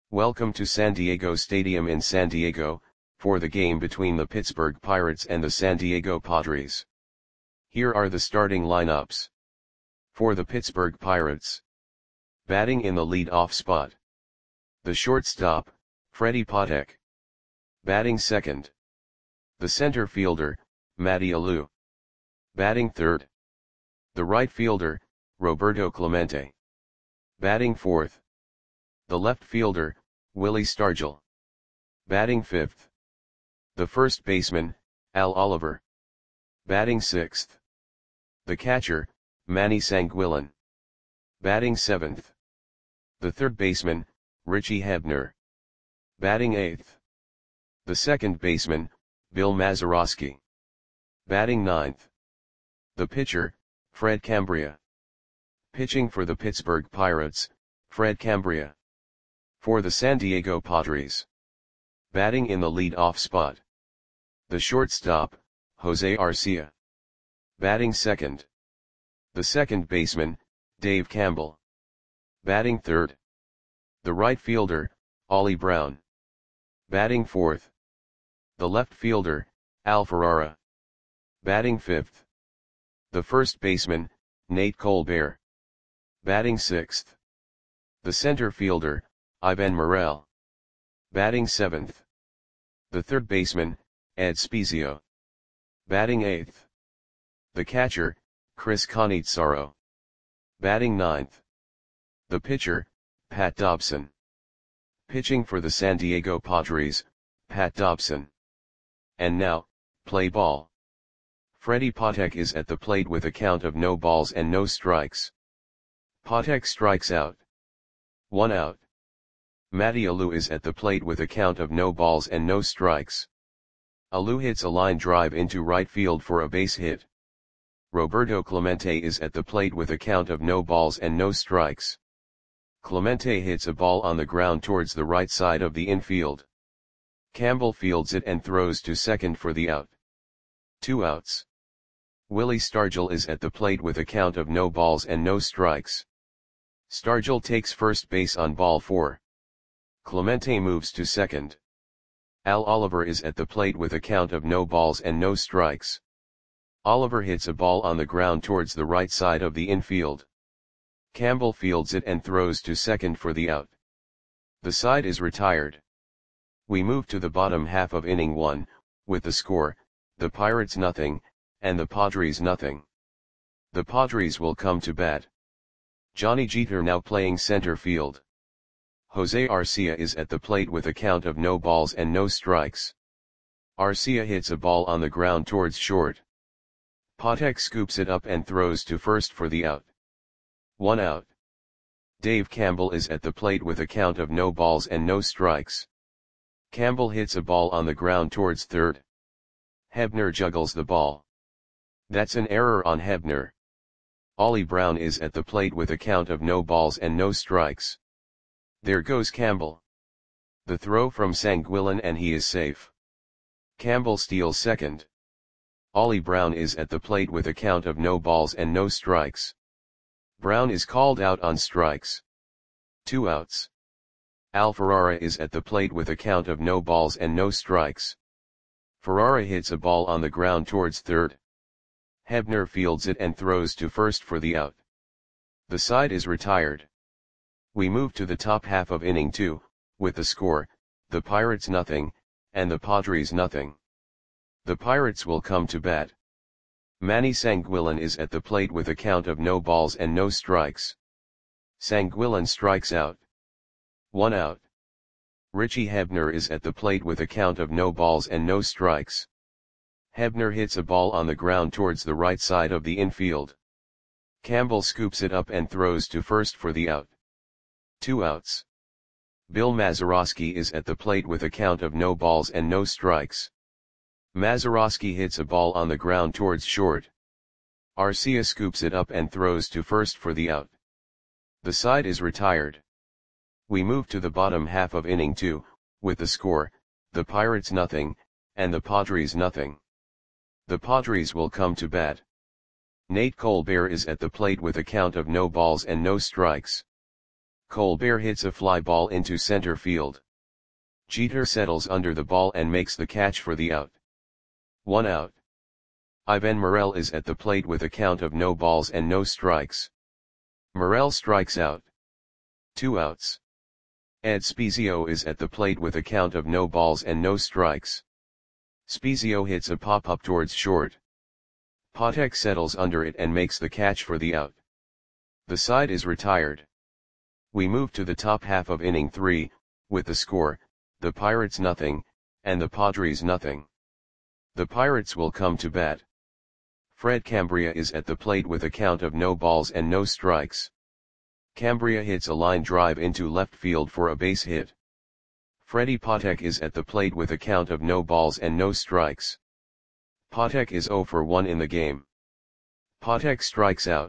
Welcome to San Diego Stadium in San Diego, for the game between the Pittsburgh Pirates and the San Diego Padres. Here are the starting lineups. For the Pittsburgh Pirates. Batting in the lead-off spot. The shortstop, Freddie Patek. Batting second. The center fielder, Matty Alou. Batting third. The right fielder, Roberto Clemente. Batting fourth. The left fielder, Willie Stargell. Batting fifth. The first baseman, Al Oliver. Batting sixth. The catcher, Manny Sanguillen. Batting seventh. The third baseman, Richie Hebner. Batting eighth. The second baseman, Bill Mazeroski. Batting ninth. The pitcher, Fred Cambria. Pitching for the Pittsburgh Pirates, Fred Cambria. For the San Diego Padres. Batting in the lead-off spot. The shortstop, Jose Arcia. Batting second. The second baseman, Dave Campbell. Batting third. The right fielder, Ollie Brown. Batting fourth. The left fielder, Al Ferrara. Batting fifth. The first baseman, Nate Colbert. Batting sixth. The center fielder, Ivan Morel. Batting seventh. The third baseman, Ed Spezio. Batting eighth. The catcher, Chris Cannizzaro. Batting ninth. The pitcher, Pat Dobson. Pitching for the San Diego Padres, Pat Dobson. And now, play ball. Freddie Patek is at the plate with a count of no balls and no strikes. Patek strikes out. 1 out. Matty Alou is at the plate with a count of no balls and no strikes. Alou hits a line drive into right field for a base hit. Roberto Clemente is at the plate with a count of no balls and no strikes. Clemente hits a ball on the ground towards the right side of the infield. Campbell fields it and throws to second for the out. 2 outs. Willie Stargell is at the plate with a count of no balls and no strikes. Stargell takes first base on ball 4. Clemente moves to second. Al Oliver is at the plate with a count of no balls and no strikes. Oliver hits a ball on the ground towards the right side of the infield. Campbell fields it and throws to second for the out. The side is retired. We move to the bottom half of inning 1, with the score, the Pirates nothing, and the Padres nothing. The Padres will come to bat. Johnny Jeter now playing center field. Jose Arcia is at the plate with a count of no balls and no strikes. Arcia hits a ball on the ground towards short. Patek scoops it up and throws to first for the out. 1 out. Dave Campbell is at the plate with a count of no balls and no strikes. Campbell hits a ball on the ground towards third. Hebner juggles the ball. That's an error on Hebner. Ollie Brown is at the plate with a count of no balls and no strikes. There goes Campbell. The throw from Sanguillen and he is safe. Campbell steals second. Ollie Brown is at the plate with a count of no balls and no strikes. Brown is called out on strikes. 2 outs. Al Ferrara is at the plate with a count of no balls and no strikes. Ferrara hits a ball on the ground towards third. Hebner fields it and throws to first for the out. The side is retired. We move to the top half of inning 2, with the score, the Pirates nothing, and the Padres nothing. The Pirates will come to bat. Manny Sanguillen is at the plate with a count of no balls and no strikes. Sanguillen strikes out. 1 out. Richie Hebner is at the plate with a count of no balls and no strikes. Hebner hits a ball on the ground towards the right side of the infield. Campbell scoops it up and throws to first for the out. 2 outs. Bill Mazeroski is at the plate with a count of no balls and no strikes. Mazeroski hits a ball on the ground towards short. Arcia scoops it up and throws to first for the out. The side is retired. We move to the bottom half of inning 2, with the score, the Pirates nothing, and the Padres nothing. The Padres will come to bat. Nate Colbert is at the plate with a count of no balls and no strikes. Colbert hits a fly ball into center field. Jeter settles under the ball and makes the catch for the out. 1 out. Ivan Morel is at the plate with a count of no balls and no strikes. Morel strikes out. 2 outs. Ed Spezio is at the plate with a count of no balls and no strikes. Spezio hits a pop-up towards short. Patek settles under it and makes the catch for the out. The side is retired. We move to the top half of inning 3, with the score, the Pirates nothing, and the Padres nothing. The Pirates will come to bat. Fred Cambria is at the plate with a count of no balls and no strikes. Cambria hits a line drive into left field for a base hit. Freddie Patek is at the plate with a count of no balls and no strikes. Patek is 0 for 1 in the game. Patek strikes out.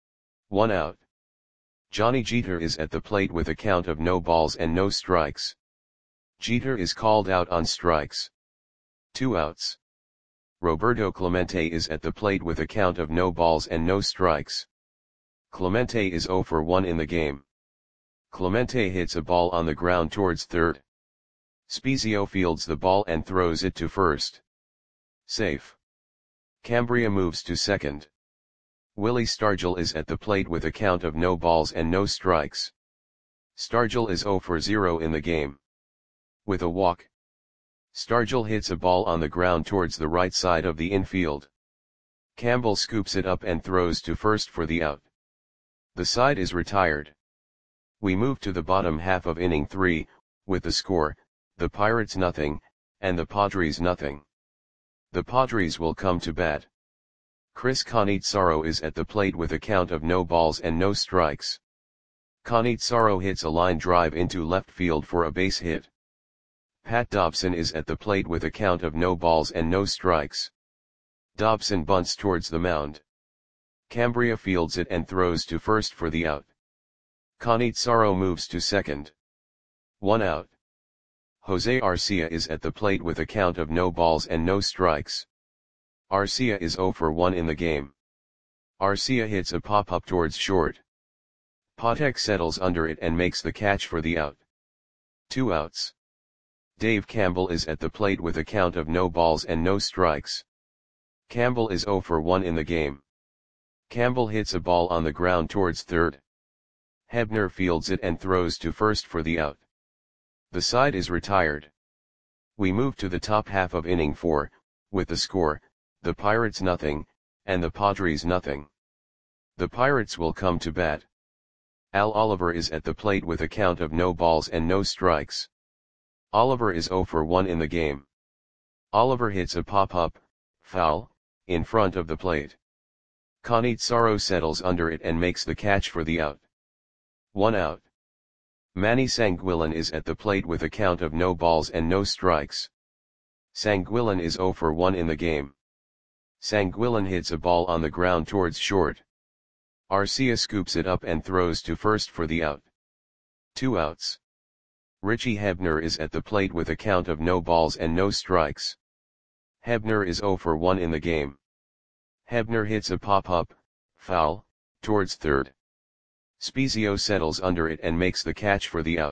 1 out. Johnny Jeter is at the plate with a count of no balls and no strikes. Jeter is called out on strikes. 2 outs. Roberto Clemente is at the plate with a count of no balls and no strikes. Clemente is 0 for 1 in the game. Clemente hits a ball on the ground towards third. Spezio fields the ball and throws it to first. Safe. Cambria moves to second. Willie Stargell is at the plate with a count of no balls and no strikes. Stargell is 0 for 0 in the game. With a walk. Stargell hits a ball on the ground towards the right side of the infield. Campbell scoops it up and throws to first for the out. The side is retired. We move to the bottom half of inning 3, with the score, the Pirates nothing, and the Padres nothing. The Padres will come to bat. Chris Cannizzaro is at the plate with a count of no balls and no strikes. Cannizzaro hits a line drive into left field for a base hit. Pat Dobson is at the plate with a count of no balls and no strikes. Dobson bunts towards the mound. Cambria fields it and throws to first for the out. Cannizzaro moves to second. 1 out. Jose Arcia is at the plate with a count of no balls and no strikes. Arcia is 0 for 1 in the game. Arcia hits a pop-up towards short. Patek settles under it and makes the catch for the out. 2 outs. Dave Campbell is at the plate with a count of no balls and no strikes. Campbell is 0 for 1 in the game. Campbell hits a ball on the ground towards third. Hebner fields it and throws to first for the out. The side is retired. We move to the top half of inning 4, with the score, the Pirates nothing, and the Padres nothing. The Pirates will come to bat. Al Oliver is at the plate with a count of no balls and no strikes. Oliver is 0 for 1 in the game. Oliver hits a pop-up, foul, in front of the plate. Cannizzaro settles under it and makes the catch for the out. 1 out. Manny Sanguillen is at the plate with a count of no balls and no strikes. Sanguillen is 0 for 1 in the game. Sanguillen hits a ball on the ground towards short. Arcia scoops it up and throws to first for the out. 2 outs. Richie Hebner is at the plate with a count of no balls and no strikes. Hebner is 0 for 1 in the game. Hebner hits a pop-up, foul, towards third. Spezio settles under it and makes the catch for the out.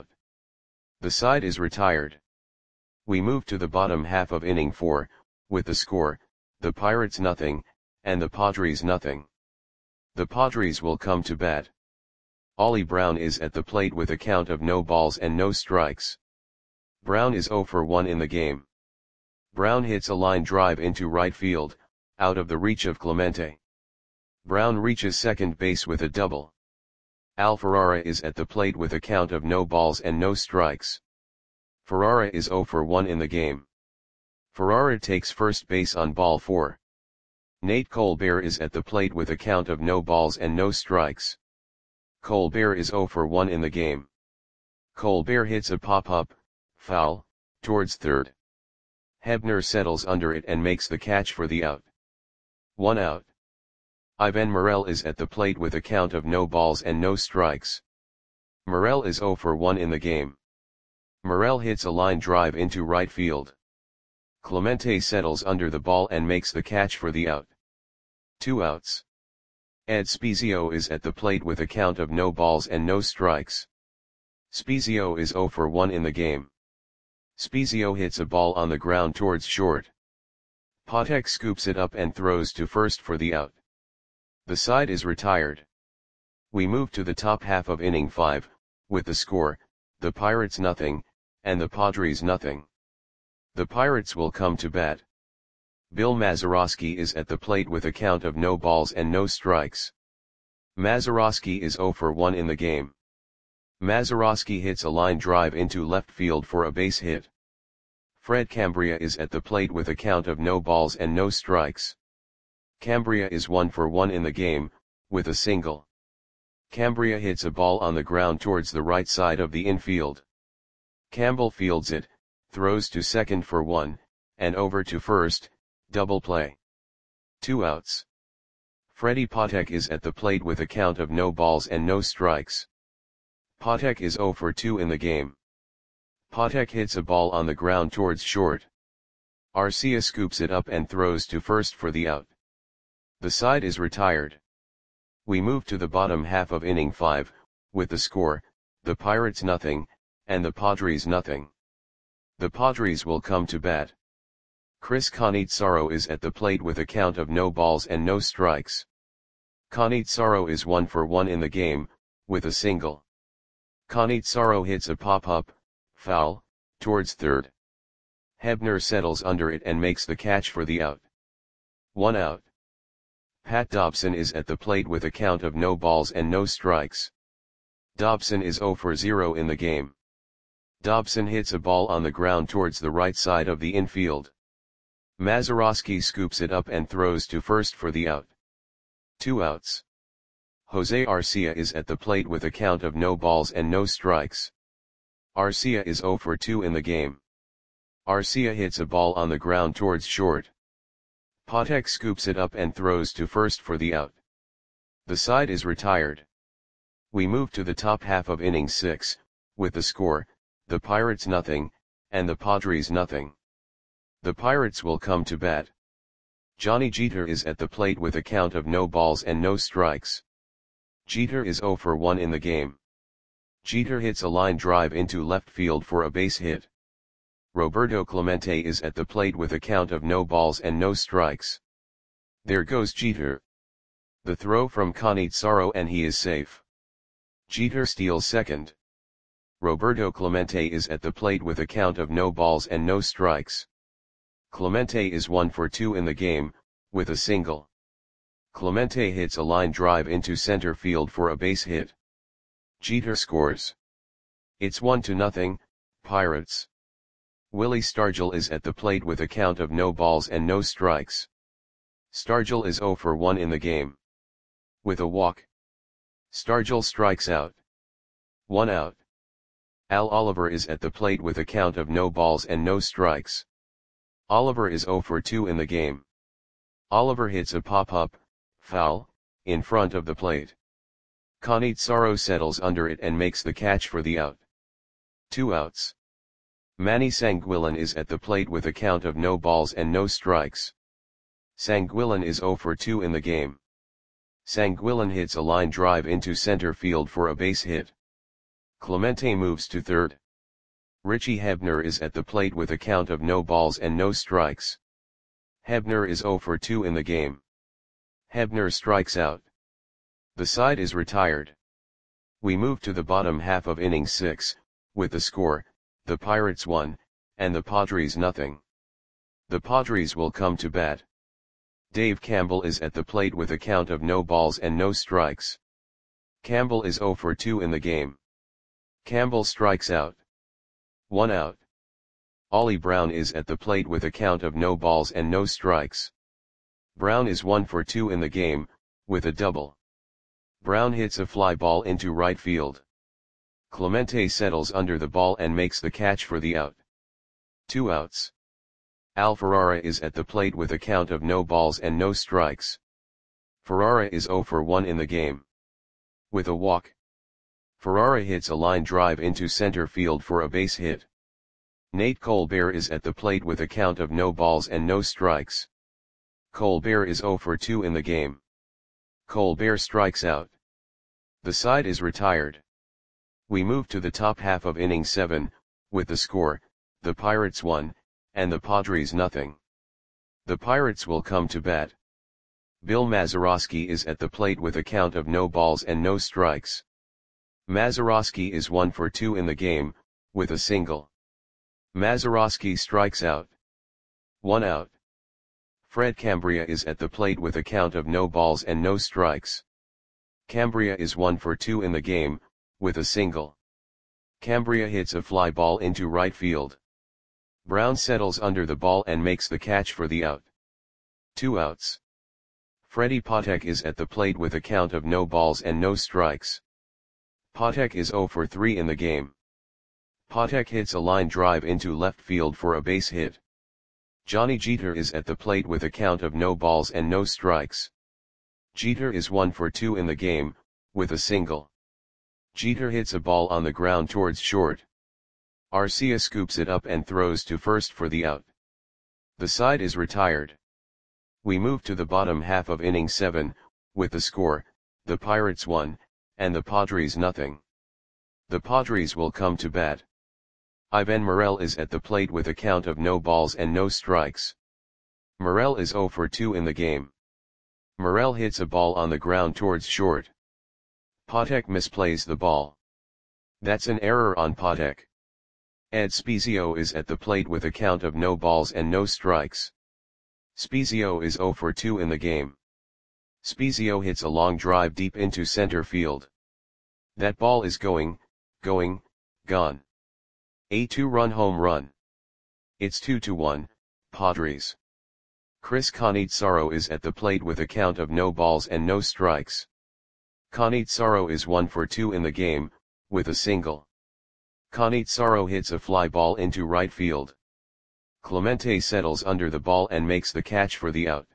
The side is retired. We move to the bottom half of inning 4, with the score, the Pirates nothing, and the Padres nothing. The Padres will come to bat. Ollie Brown is at the plate with a count of no balls and no strikes. Brown is 0 for 1 in the game. Brown hits a line drive into right field, out of the reach of Clemente. Brown reaches second base with a double. Al Ferrara is at the plate with a count of no balls and no strikes. Ferrara is 0 for 1 in the game. Ferrara takes first base on ball 4. Nate Colbert is at the plate with a count of no balls and no strikes. Colbert is 0 for 1 in the game. Colbert hits a pop-up, foul, towards third. Hebner settles under it and makes the catch for the out. 1 out. Ivan Morel is at the plate with a count of no balls and no strikes. Morel is 0 for 1 in the game. Morel hits a line drive into right field. Clemente settles under the ball and makes the catch for the out. 2 outs. Ed Spezio is at the plate with a count of no balls and no strikes. Spezio is 0 for 1 in the game. Spezio hits a ball on the ground towards short. Patek scoops it up and throws to first for the out. The side is retired. We move to the top half of inning 5, with the score, the Pirates nothing, and the Padres nothing. The Pirates will come to bat. Bill Mazeroski is at the plate with a count of no balls and no strikes. Mazeroski is 0 for 1 in the game. Mazeroski hits a line drive into left field for a base hit. Fred Cambria is at the plate with a count of no balls and no strikes. Cambria is 1 for 1 in the game, with a single. Cambria hits a ball on the ground towards the right side of the infield. Campbell fields it, throws to second for 1, and over to first, double play. 2 outs. Freddie Patek is at the plate with a count of no balls and no strikes. Patek is 0 for 2 in the game. Patek hits a ball on the ground towards short. Arcia scoops it up and throws to first for the out. The side is retired. We move to the bottom half of inning 5, with the score, the Pirates nothing, and the Padres nothing. The Padres will come to bat. Chris Cannizzaro is at the plate with a count of no balls and no strikes. Cannizzaro is 1 for 1 in the game, with a single. Cannizzaro hits a pop-up, foul, towards third. Hebner settles under it and makes the catch for the out. 1 out. Pat Dobson is at the plate with a count of no balls and no strikes. Dobson is 0 for 0 in the game. Dobson hits a ball on the ground towards the right side of the infield. Mazeroski scoops it up and throws to first for the out. 2 outs. Jose Arcia is at the plate with a count of no balls and no strikes. Arcia is 0 for 2 in the game. Arcia hits a ball on the ground towards short. Patek scoops it up and throws to first for the out. The side is retired. We move to the top half of inning 6, with the score, the Pirates nothing, and the Padres nothing. The Pirates will come to bat. Johnny Jeter is at the plate with a count of no balls and no strikes. Jeter is 0 for 1 in the game. Jeter hits a line drive into left field for a base hit. Roberto Clemente is at the plate with a count of no balls and no strikes. There goes Jeter. The throw from Cannizzaro and he is safe. Jeter steals second. Roberto Clemente is at the plate with a count of no balls and no strikes. Clemente is 1 for 2 in the game, with a single. Clemente hits a line drive into center field for a base hit. Jeter scores. It's 1-0, Pirates. Willie Stargell is at the plate with a count of no balls and no strikes. Stargell is 0 for 1 in the game. With a walk. Stargell strikes out. 1 out. Al Oliver is at the plate with a count of no balls and no strikes. Oliver is 0 for 2 in the game. Oliver hits a pop-up, foul, in front of the plate. Cannizzaro settles under it and makes the catch for the out. 2 outs. Manny Sanguillen is at the plate with a count of no balls and no strikes. Sanguillen is 0 for 2 in the game. Sanguillen hits a line drive into center field for a base hit. Clemente moves to third. Richie Hebner is at the plate with a count of no balls and no strikes. Hebner is 0 for 2 in the game. Hebner strikes out. The side is retired. We move to the bottom half of inning 6, with the score, the Pirates 1, and the Padres nothing. The Padres will come to bat. Dave Campbell is at the plate with a count of no balls and no strikes. Campbell is 0 for 2 in the game. Campbell strikes out. 1 out. Ollie Brown is at the plate with a count of no balls and no strikes. Brown is 1 for 2 in the game, with a double. Brown hits a fly ball into right field. Clemente settles under the ball and makes the catch for the out. 2 outs. Al Ferrara is at the plate with a count of no balls and no strikes. Ferrara is 0 for 1 in the game. With a walk. Ferrara hits a line drive into center field for a base hit. Nate Colbert is at the plate with a count of no balls and no strikes. Colbert is 0 for 2 in the game. Colbert strikes out. The side is retired. We move to the top half of inning 7, with the score, the Pirates 1, and the Padres nothing. The Pirates will come to bat. Bill Mazeroski is at the plate with a count of no balls and no strikes. Mazeroski is 1 for 2 in the game, with a single. Mazeroski strikes out. 1 out. Fred Cambria is at the plate with a count of no balls and no strikes. Cambria is 1 for 2 in the game, with a single. Cambria hits a fly ball into right field. Brown settles under the ball and makes the catch for the out. 2 outs. Freddie Patek is at the plate with a count of no balls and no strikes. Patek is 0 for 3 in the game. Patek hits a line drive into left field for a base hit. Johnny Jeter is at the plate with a count of no balls and no strikes. Jeter is 1 for 2 in the game, with a single. Jeter hits a ball on the ground towards short. Arcia scoops it up and throws to first for the out. The side is retired. We move to the bottom half of inning 7, with the score, the Pirates 1, and the Padres nothing. The Padres will come to bat. Ivan Morel is at the plate with a count of no balls and no strikes. Morel is 0 for 2 in the game. Morel hits a ball on the ground towards short. Patek misplays the ball. That's an error on Patek. Ed Spezio is at the plate with a count of no balls and no strikes. Spezio is 0 for 2 in the game. Spezio hits a long drive deep into center field. That ball is gone. A 2-run home run. It's 2-1, Padres. Chris Cannizzaro is at the plate with a count of no balls and no strikes. Cannizzaro is 1 for 2 in the game, with a single. Cannizzaro hits a fly ball into right field. Clemente settles under the ball and makes the catch for the out.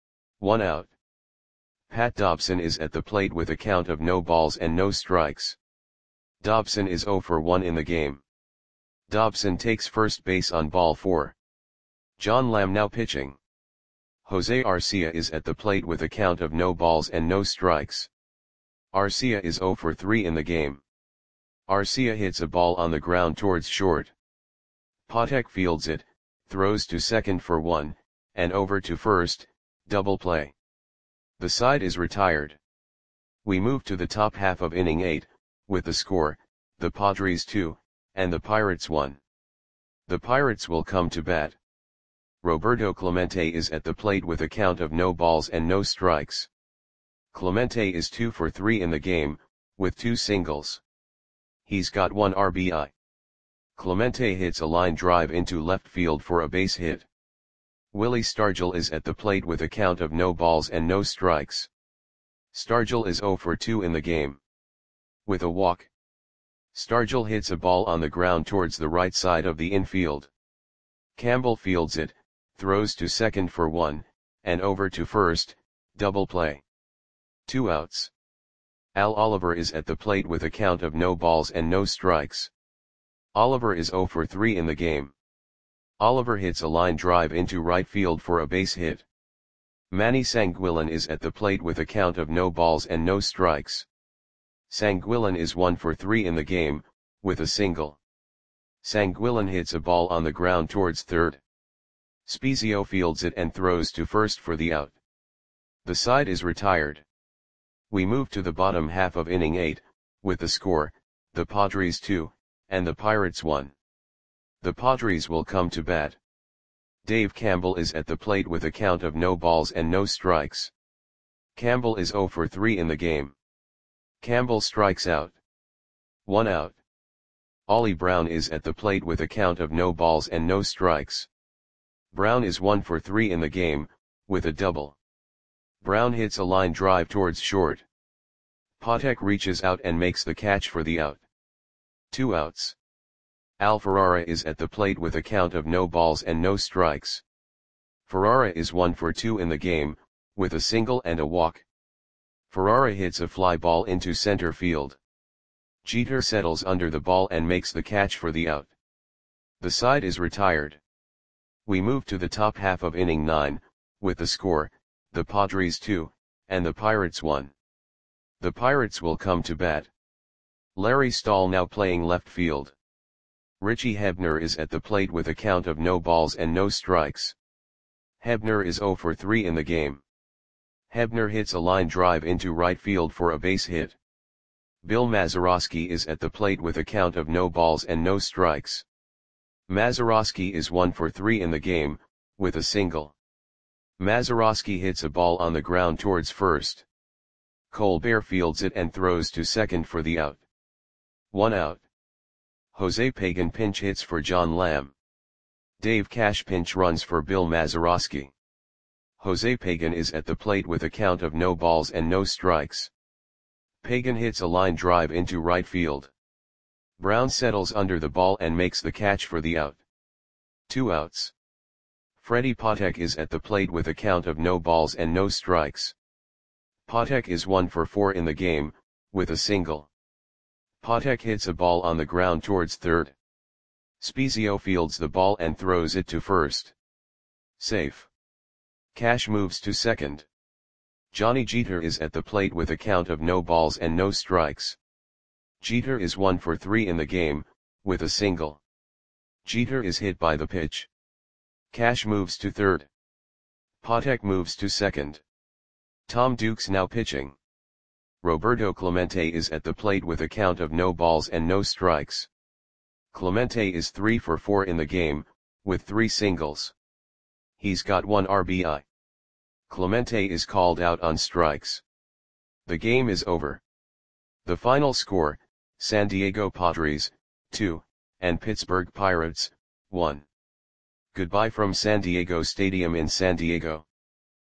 1 out. Pat Dobson is at the plate with a count of no balls and no strikes. Dobson is 0 for 1 in the game. Dobson takes first base on ball 4. John Lamb now pitching. Jose Arcia is at the plate with a count of no balls and no strikes. Arcia is 0 for 3 in the game. Arcia hits a ball on the ground towards short. Patek fields it, throws to second for 1, and over to first, double play. The side is retired. We move to the top half of inning 8, with the score, the Padres 2, and the Pirates 1. The Pirates will come to bat. Roberto Clemente is at the plate with a count of no balls and no strikes. Clemente is 2 for 3 in the game, with 2 singles. He's got 1 RBI. Clemente hits a line drive into left field for a base hit. Willie Stargell is at the plate with a count of no balls and no strikes. Stargell is 0 for 2 in the game. With a walk. Stargell hits a ball on the ground towards the right side of the infield. Campbell fields it, throws to second for 1, and over to first, double play. 2 outs. Al Oliver is at the plate with a count of no balls and no strikes. Oliver is 0 for 3 in the game. Oliver hits a line drive into right field for a base hit. Manny Sanguillen is at the plate with a count of no balls and no strikes. Sanguillen is 1 for 3 in the game, with a single. Sanguillen hits a ball on the ground towards third. Spezio fields it and throws to first for the out. The side is retired. We move to the bottom half of inning 8, with the score, the Padres 2, and the Pirates 1. The Padres will come to bat. Dave Campbell is at the plate with a count of no balls and no strikes. Campbell is 0 for 3 in the game. Campbell strikes out. 1 out. Ollie Brown is at the plate with a count of no balls and no strikes. Brown is 1 for 3 in the game, with a double. Brown hits a line drive towards short. Patek reaches out and makes the catch for the out. 2 outs. Al Ferrara is at the plate with a count of no balls and no strikes. Ferrara is 1 for 2 in the game, with a single and a walk. Ferrara hits a fly ball into center field. Jeter settles under the ball and makes the catch for the out. The side is retired. We move to the top half of inning 9, with the score, the Padres 2, and the Pirates 1. The Pirates will come to bat. Larry Stahl now playing left field. Richie Hebner is at the plate with a count of no balls and no strikes. Hebner is 0 for 3 in the game. Hebner hits a line drive into right field for a base hit. Bill Mazeroski is at the plate with a count of no balls and no strikes. Mazeroski is 1 for 3 in the game, with a single. Mazeroski hits a ball on the ground towards first. Colbert fields it and throws to second for the out. 1 out. Jose Pagan pinch hits for John Lamb. Dave Cash pinch runs for Bill Mazeroski. Jose Pagan is at the plate with a count of no balls and no strikes. Pagan hits a line drive into right field. Brown settles under the ball and makes the catch for the out. 2 outs. Freddie Patek is at the plate with a count of no balls and no strikes. Patek is 1 for 4 in the game, with a single. Patek hits a ball on the ground towards third. Spezio fields the ball and throws it to first. Safe. Cash moves to second. Johnny Jeter is at the plate with a count of no balls and no strikes. Jeter is 1 for 3 in the game, with a single. Jeter is hit by the pitch. Cash moves to third. Patek moves to second. Tom Dukes now pitching. Roberto Clemente is at the plate with a count of no balls and no strikes. Clemente is 3 for 4 in the game, with 3 singles. He's got 1 RBI. Clemente is called out on strikes. The game is over. The final score, San Diego Padres, 2, and Pittsburgh Pirates, 1. Goodbye from San Diego Stadium in San Diego.